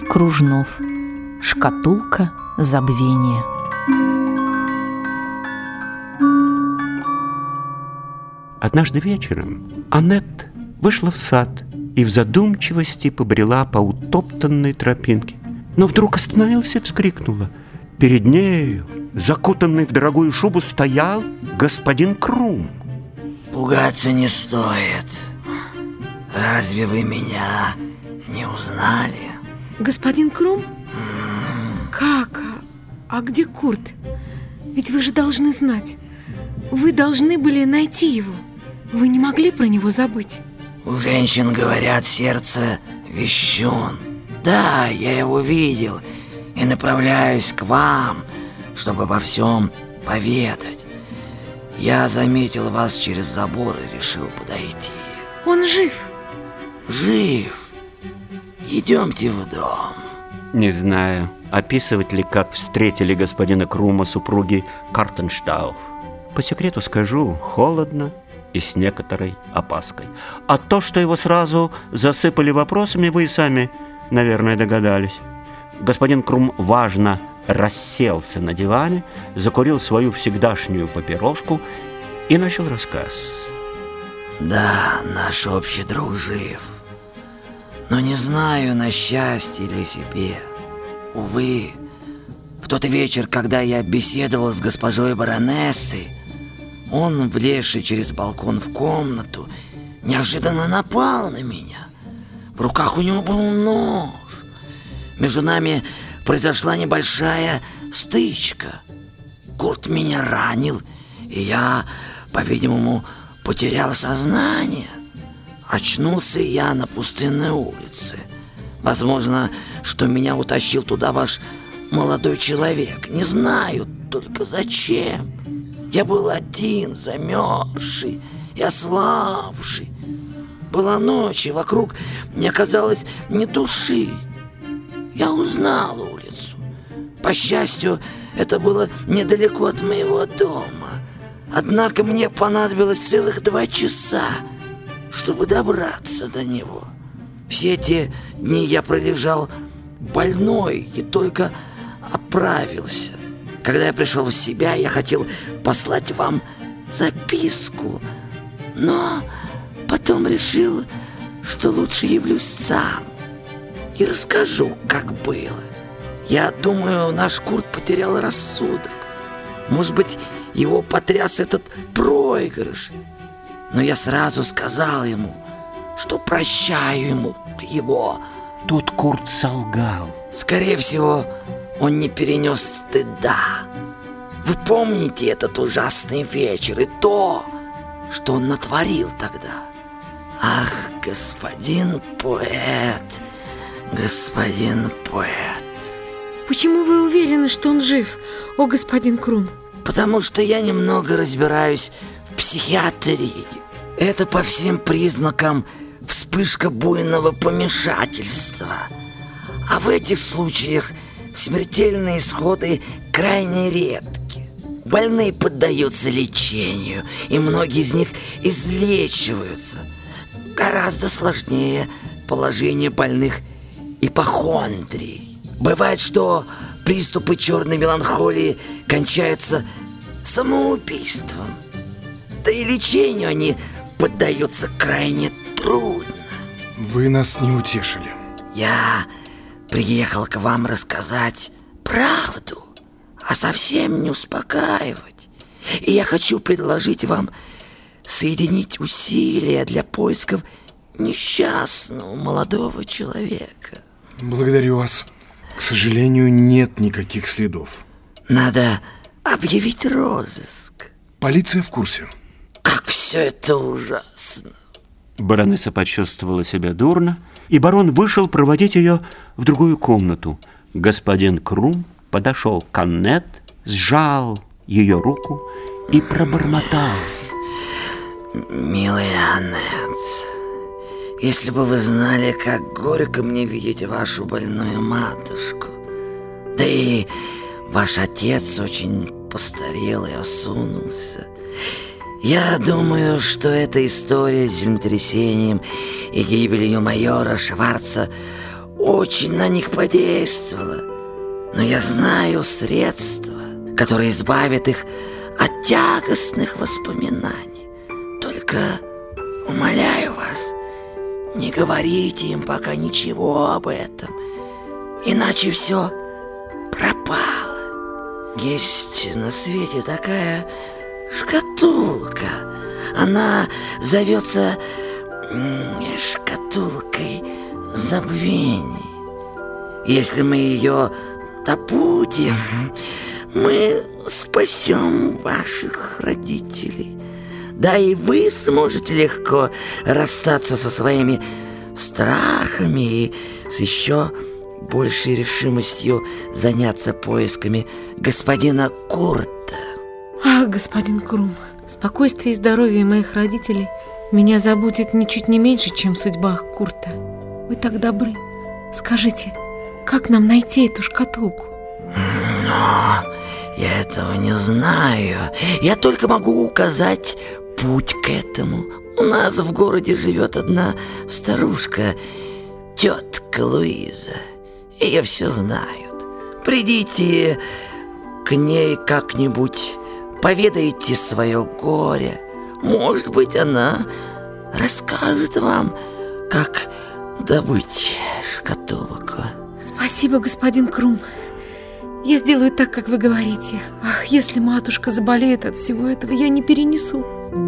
Кружнов. Шкатулка забвения. Однажды вечером Аннет вышла в сад и в задумчивости побрела по утоптанной тропинке. Но вдруг остановилась и вскрикнула. Перед нею, закутанный в дорогую шубу, стоял господин Крум. Пугаться не стоит. Разве вы меня не узнали? Господин Крум? Как? А где Курт? Ведь вы же должны знать. Вы должны были найти его. Вы не могли про него забыть. У женщин, говорят, сердце вещун. Да, я его видел и направляюсь к вам, чтобы обо всем поведать. Я заметил вас через забор и решил подойти. Он жив? Жив. Идемте в дом. Не знаю, описывать ли, как встретили господина Крума супруги Картенштауф. По секрету скажу, холодно и с некоторой опаской. А то, что его сразу засыпали вопросами, вы и сами, наверное, догадались. Господин Крум важно расселся на диване, закурил свою всегдашнюю папироску и начал рассказ. Да, наш общий друг жив. Но не знаю, на счастье или себе. Увы, в тот вечер, когда я беседовал с госпожой баронессой, он, влезший через балкон в комнату, неожиданно напал на меня. В руках у него был нож. Между нами произошла небольшая стычка. Курт меня ранил, и я, по-видимому, потерял сознание. Очнулся я на пустынной улице. Возможно, что меня утащил туда ваш молодой человек. Не знаю только зачем. Я был один, замерзший и ослабший. Была ночь, и вокруг не оказалось ни души. Я узнал улицу. По счастью, это было недалеко от моего дома. Однако мне понадобилось целых 2 часа, чтобы добраться до него. Все эти дни я пролежал больной и только оправился. Когда я пришел в себя, я хотел послать вам записку, но потом решил, что лучше явлюсь сам и расскажу, как было. Я думаю, наш Курт потерял рассудок. Может быть, его потряс этот проигрыш. Но я сразу сказал ему, что прощаю ему его. Тут Курт солгал. Скорее всего, он не перенес стыда. Вы помните этот ужасный вечер и то, что он натворил тогда? Ах, господин поэт, господин поэт. Почему вы уверены, что он жив, о господин Крум? Потому что я немного разбираюсь в психиатрии. Это по всем признакам вспышка буйного помешательства. А в этих случаях смертельные исходы крайне редки. Больные поддаются лечению, и многие из них излечиваются. Гораздо сложнее положение больных ипохондрией. Бывает, что приступы черной меланхолии кончаются самоубийством. Да и лечению они поддаются крайне трудно. Вы нас не утешили. Я приехал к вам рассказать правду, а совсем не успокаивать. И я хочу предложить вам соединить усилия для поисков несчастного молодого человека. Благодарю вас. К сожалению, нет никаких следов. Надо объявить розыск. Полиция в курсе. Как все это ужасно. Баронесса почувствовала себя дурно, и барон вышел проводить ее в другую комнату. Господин Крум подошел к Аннет, сжал ее руку и пробормотал. Милая Аннет, если бы вы знали, как горько мне видеть вашу больную матушку. Да и ваш отец очень постарел и осунулся. Я думаю, что эта история с землетрясением и гибелью майора Шварца очень на них подействовало. Но я знаю средства, которые избавят их от тягостных воспоминаний. Только умоляю вас, не говорите им пока ничего об этом, иначе все пропало. Есть на свете такая шкатулка. Она зовется шкатулкой забвений. Если мы ее добудем, мы спасем ваших родителей. Да и вы сможете легко расстаться со своими страхами и с еще большей решимостью заняться поисками господина Курта. Ах, господин Крум, спокойствие и здоровье моих родителей меня заботит ничуть не меньше, чем судьба Курта. Вы так добры. Скажите, как нам найти эту шкатулку? Но я этого не знаю. Я только могу указать путь к этому. У нас в городе живет одна старушка, тетка Луиза. Ее все знают. Придите к ней как-нибудь, поведайте свое горе. Может быть, она расскажет вам, как добыть шкатулку. Спасибо, господин Крум. Я сделаю так, как вы говорите. Ах, если матушка заболеет от всего этого, я не перенесу.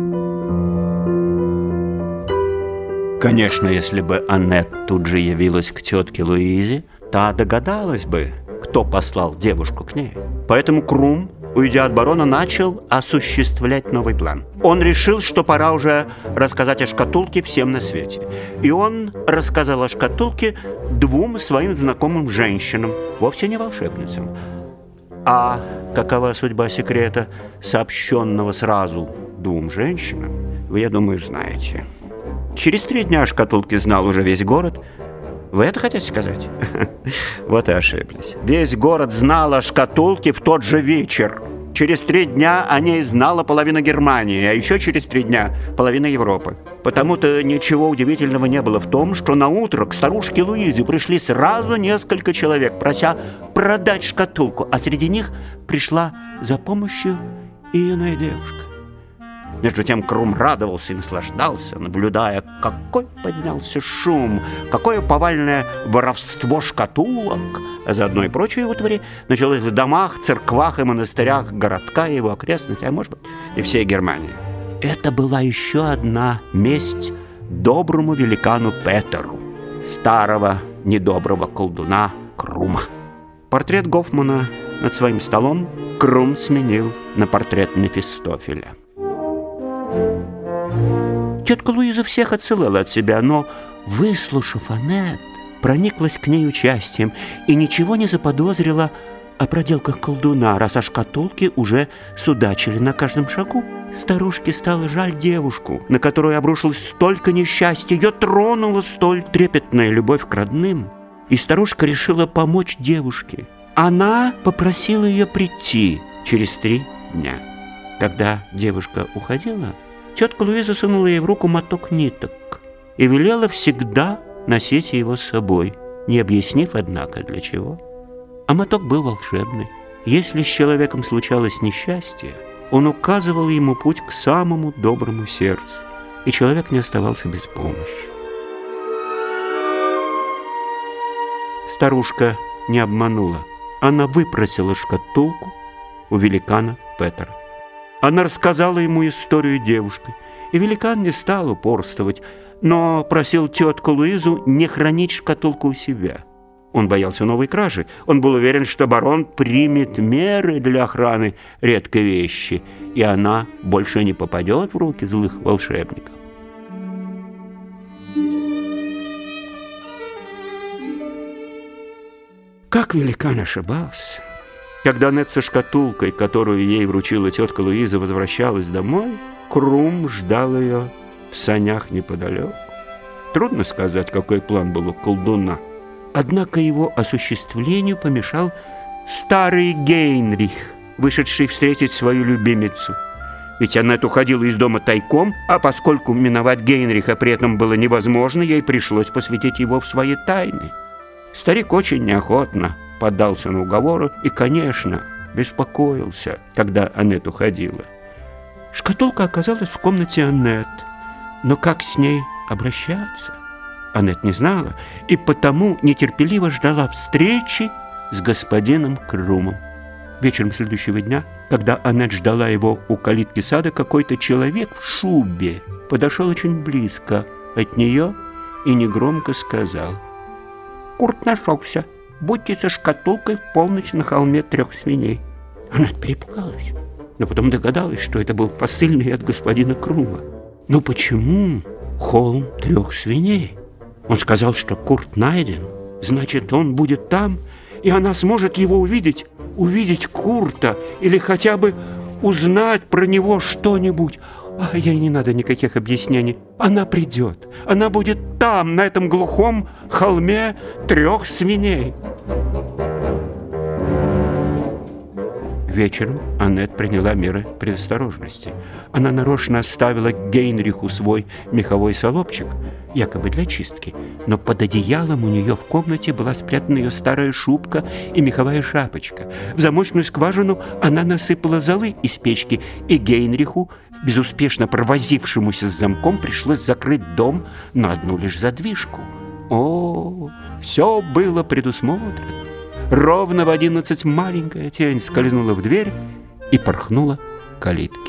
Конечно, если бы Аннет тут же явилась к тетке Луизе, та догадалась бы, кто послал девушку к ней. Поэтому Крум, уйдя от барона, начал осуществлять новый план. Он решил, что пора уже рассказать о шкатулке всем на свете. И он рассказал о шкатулке двум своим знакомым женщинам, вовсе не волшебницам. А какова судьба секрета, сообщенного сразу двум женщинам, вы, я думаю, знаете. Через 3 дня о шкатулке знал уже весь город. Вы это хотите сказать? Вот и ошиблись. Весь город знал о шкатулке в тот же вечер. Через 3 дня о ней знала половина Германии, а еще через 3 дня половина Европы. Потому-то ничего удивительного не было в том, что на утро к старушке Луизе пришли сразу несколько человек, прося продать шкатулку, а среди них пришла за помощью и юная девушка. Между тем Крум радовался и наслаждался, наблюдая, какой поднялся шум, какое повальное воровство шкатулок, а заодно и прочие утвари началось в домах, церквах и монастырях городка и его окрестностей, а может быть и всей Германии. Это была еще одна месть доброму великану Петеру, старого недоброго колдуна Крума. Портрет Гофмана над своим столом Крум сменил на портрет Мефистофеля. Тетка Луиза всех отсылала от себя, но, выслушав Аннет, прониклась к ней участием и ничего не заподозрила о проделках колдуна, раз о шкатулке уже судачили на каждом шагу. Старушке стало жаль девушку, на которую обрушилось столько несчастья, ее тронула столь трепетная любовь к родным, и старушка решила помочь девушке. Она попросила ее прийти через 3 дня. Когда девушка уходила, тетка Луиза сунула ей в руку моток ниток и велела всегда носить его с собой, не объяснив, однако, для чего. А моток был волшебный. Если с человеком случалось несчастье, он указывал ему путь к самому доброму сердцу, и человек не оставался без помощи. Старушка не обманула. Она выпросила шкатулку у великана Петера. Она рассказала ему историю девушки, и великан не стал упорствовать, но просил тетку Луизу не хранить шкатулку у себя. Он боялся новой кражи. Он был уверен, что барон примет меры для охраны редкой вещи, и она больше не попадет в руки злых волшебников. Как великан ошибался! Когда Аннет со шкатулкой, которую ей вручила тетка Луиза, возвращалась домой, Крум ждал ее в санях неподалеку. Трудно сказать, какой план был у колдуна. Однако его осуществлению помешал старый Гейнрих, вышедший встретить свою любимицу. Ведь Аннет уходила из дома тайком, а поскольку миновать Гейнриха при этом было невозможно, ей пришлось посвятить его в свои тайны. Старик очень неохотно поддался на уговоры и, конечно, беспокоился, когда Аннет уходила. Шкатулка оказалась в комнате Аннет, но как с ней обращаться Аннет не знала и потому нетерпеливо ждала встречи с господином Крумом. Вечером следующего дня, когда Аннет ждала его у калитки сада, какой-то человек в шубе подошел очень близко от нее и негромко сказал: «Курт нашелся. Будьте со шкатулкой в полночь на холме 3 свиней». Аннет перепугалась, но потом догадалась, что это был посыльный от господина Крума. Но почему холм 3 свиней? Он сказал, что Курт найден, значит, он будет там, и она сможет его увидеть Курта или хотя бы узнать про него что-нибудь. А ей не надо никаких объяснений. Она придет, она будет там, на этом глухом холме 3 свиней. Вечером Аннет приняла меры предосторожности. Она нарочно оставила Гейнриху свой меховой солобчик, якобы для чистки, но под одеялом у нее в комнате была спрятана ее старая шубка и меховая шапочка. В замочную скважину она насыпала золы из печки, и Гейнриху, безуспешно провозившемуся с замком, пришлось закрыть дом на одну лишь задвижку. О, все было предусмотрено. Ровно в 11 маленькая тень скользнула в дверь и порхнула к калитке.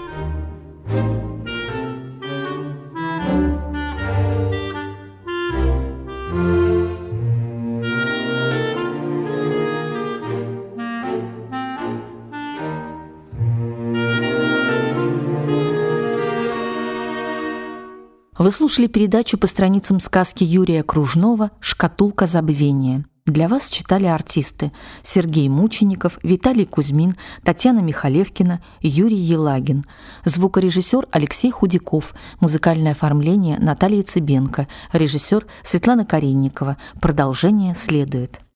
Вы слушали передачу по страницам сказки Юрия Кружнова «Шкатулка забвения». Для вас читали артисты: Сергей Мучеников, Виталий Кузьмин, Татьяна Михалевкина, Юрий Елагин, звукорежиссер Алексей Худяков, музыкальное оформление Наталья Цыбенко, режиссер Светлана Каренникова. Продолжение следует.